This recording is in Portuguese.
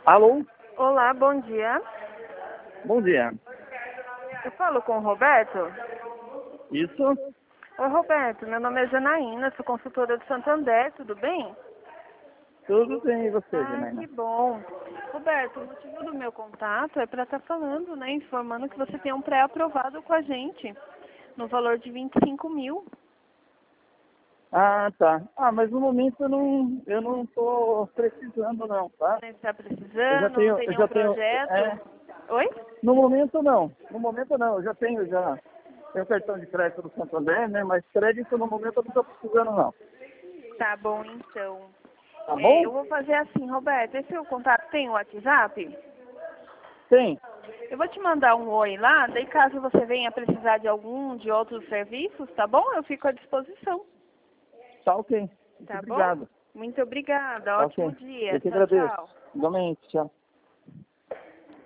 Alô? Olá, bom dia. Bom dia. Eu falo com o Roberto? Isso? Oi, Roberto, meu nome é Janaína, sou consultora do Santander, tudo bem? Tudo bem, e você, Ah, que Janaína? bom. Roberto, o motivo do meu contato é para estar falando, né, informando que você tem um pré-aprovado com a gente, no valor de 25 mil. Ah, tá. Ah, mas no momento eu não tô precisando não, tá? Você está precisando, não tem Eu nenhum já tenho, projeto? Oi? no momento não. No momento não, eu tenho cartão de crédito do Santander, né? Mas crédito no momento eu não tô precisando não. Tá bom, então. Tá bom? Eu vou fazer assim, Roberto, esse seu contato tem o WhatsApp? Tem. Eu vou te mandar um oi lá, daí caso você venha precisar de algum de outros serviços, tá bom? Eu fico à disposição, Tá ok. Muito tá bom? obrigado. Muito obrigada, Tá ótimo ok. dia. Eu que Tchau, agradeço. tchau. Igualmente, tchau.